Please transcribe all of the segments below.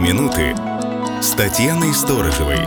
минуты» с Татьяной Сторожевой.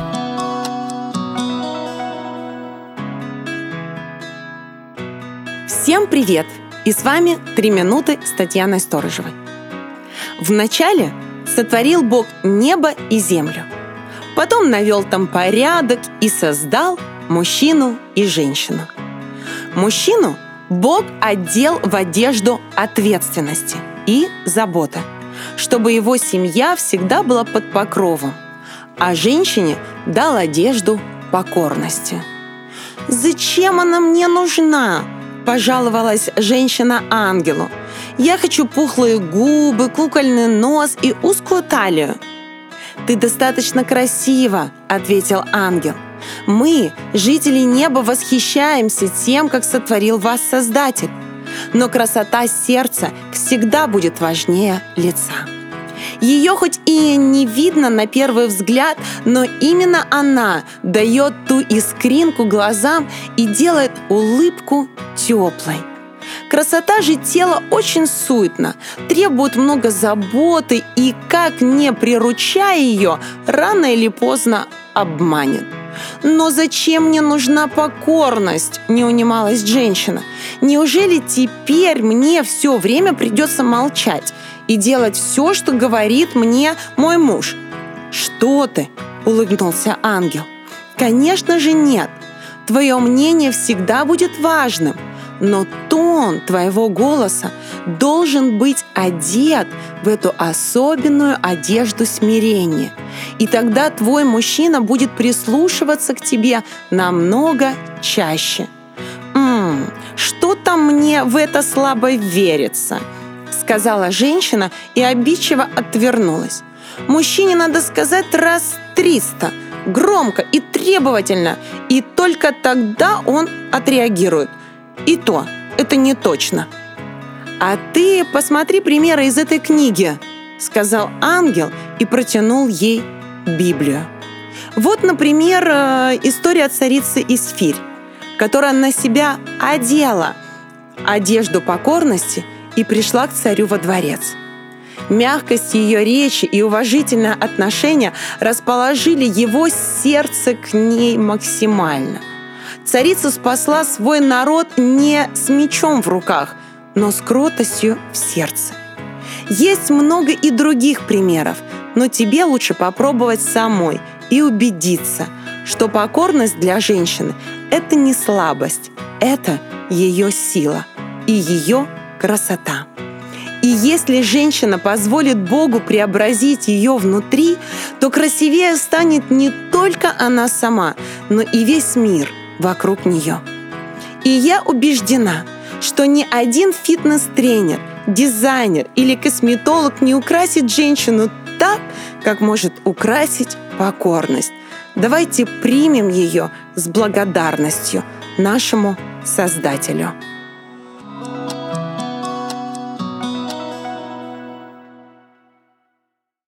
Всем привет! И с вами 3 минуты с Татьяной Сторожевой. Вначале сотворил Бог небо и землю. Потом навел там порядок и создал мужчину и женщину. Мужчину Бог одел в одежду ответственности и заботы, чтобы его семья всегда была под покровом, а женщине дал одежду покорности. «Зачем она мне нужна?» – пожаловалась женщина ангелу. «Я хочу пухлые губы, кукольный нос и узкую талию». «Ты достаточно красива», – ответил ангел. «Мы, жители неба, восхищаемся тем, как сотворил вас Создатель. Но красота сердца всегда будет важнее лица. Ее хоть и не видно на первый взгляд, но именно она дает ту искринку глазам и делает улыбку теплой. Красота же тела очень суетна, требует много заботы и, как не приручая ее, рано или поздно обманет. «Но зачем мне нужна покорность?» – не унималась женщина. «Неужели теперь мне все время придется молчать и делать все, что говорит мне мой муж?» «Что ты?» – улыбнулся ангел. «Конечно же нет. Твое мнение всегда будет важным, но тон твоего голоса должен быть одет в эту особенную одежду смирения. И тогда твой мужчина будет прислушиваться к тебе намного чаще». «Что-то мне в это слабо верится», — сказала женщина и обидчиво отвернулась. «Мужчине надо сказать раз 300, громко и требовательно, и только тогда он отреагирует. И то, это не точно». «А ты посмотри примеры из этой книги», — сказал ангел и протянул ей Библию. Вот, например, история царицы Исфирь, которая на себя одела одежду покорности и пришла к царю во дворец. Мягкость ее речи и уважительное отношение расположили его сердце к ней максимально. Царица спасла свой народ не с мечом в руках, но с кротостью в сердце. Есть много и других примеров, но тебе лучше попробовать самой и убедиться, что покорность для женщины – это не слабость, это ее сила и ее красота. И если женщина позволит Богу преобразить ее внутри, то красивее станет не только она сама, но и весь мир вокруг нее. И я убеждена, что ни один фитнес-тренер, дизайнер или косметолог не украсит женщину так, как может украсить покорность. Давайте примем ее с благодарностью нашему Создателю.